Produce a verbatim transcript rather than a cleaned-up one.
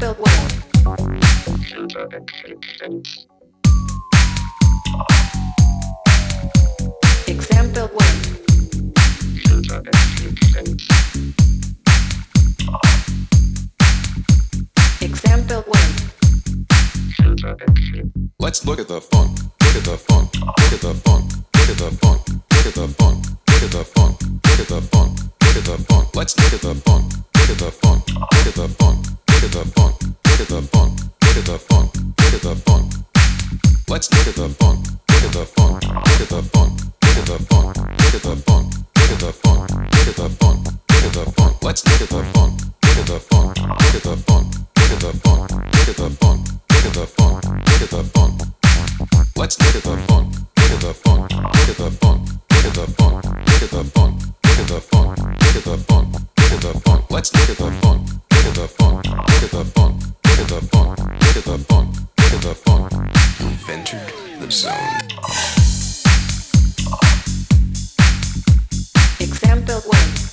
Example one. Example one. Example one. Let's look at the funk. Look at the funk. Look at the funk. Look at the funk. Look at the funk. Look at the funk. Look at the funk. Look at the funk. Let's look at the funk. Look at the funk. Look at the funk. Look at the funk. Look at the funk. Look at the funk. Look at the funk. Let's look at the funk. Look at the funk. Look at the funk. Look at the funk. Look at the funk. Look at the funk. Look at the funk. Look at the funk. Let's look at the funk. Look at the funk. Look at the funk. Look at the funk. Look at the funk. Look at the funk. Look at the funk. Let's look at the funk. Look at the funk. Look at the funk. Look at the funk. Look at the funk. Look at the funk. Look at the funk. Look at the funk. Let's look at the funk. Look at the funk. Look at the funk. Look at the funk. Look at the funk. Look at the funk. You've entered the zone. Example one.